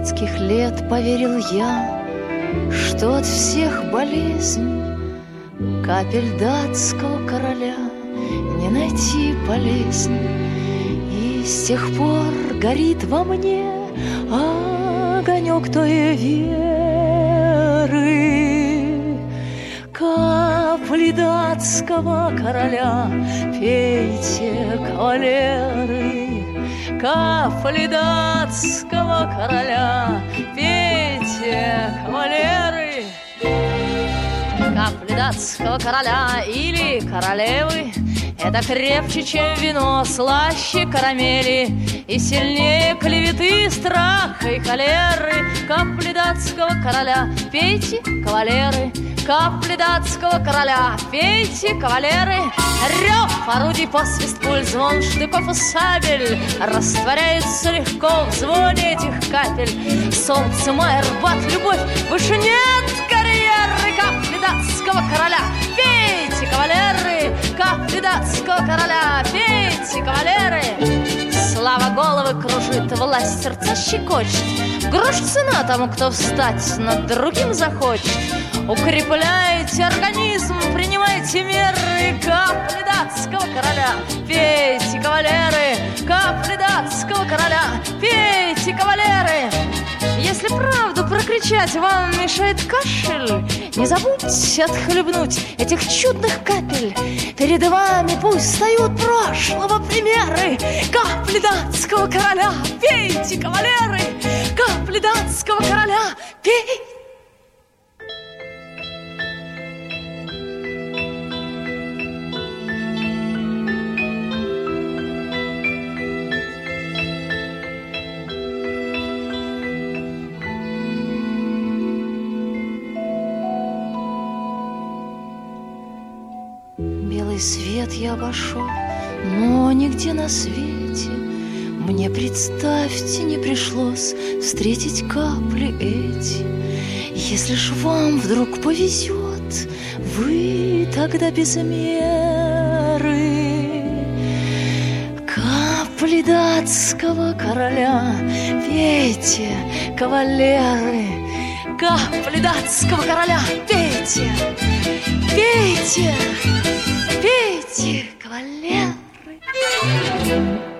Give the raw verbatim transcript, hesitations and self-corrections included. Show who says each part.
Speaker 1: детских лет поверил я, что от всех болезней капель датского короля не найти полезней. И с тех пор горит во мне огонек той веры. Капли датского короля пейте, кавалеры, капли датского короля пейте, кавалеры. Капли датского короля или королевы — это крепче, чем вино, слаще карамели и сильнее клеветы, страха и холеры. Капли датского короля пейте, кавалеры, капли датского короля пейте, кавалеры. Рев орудий, посвист пуль, звон штыков и сабель растворяется легко в звоне этих капель. Солнце, май, рбат, любовь, больше нет карьеры. Капли датского короля пейте, кавалеры, капли датского короля пейте, кавалеры. Слава головы кружит, власть сердца щекочет, грош цена тому, кто встать над другим захочет. Укрепляйте организм, принимайте меры. Капли датского короля пейте, кавалеры, капли датского короля пейте, кавалеры. Если правду прокричать вам мешает кашель, не забудьте отхлебнуть этих чудных капель. Перед вами пусть встают прошлого примеры. Капли датского короля пейте, кавалеры, капли датского короля пейте. Белый свет я обошел, но нигде на свете мне, представьте, не пришлось встретить капли эти. Если ж вам вдруг повезет, вы тогда без меры. Капли датского короля пейте, кавалеры, капли датского короля пейте, пейте, пейте, кавалеры.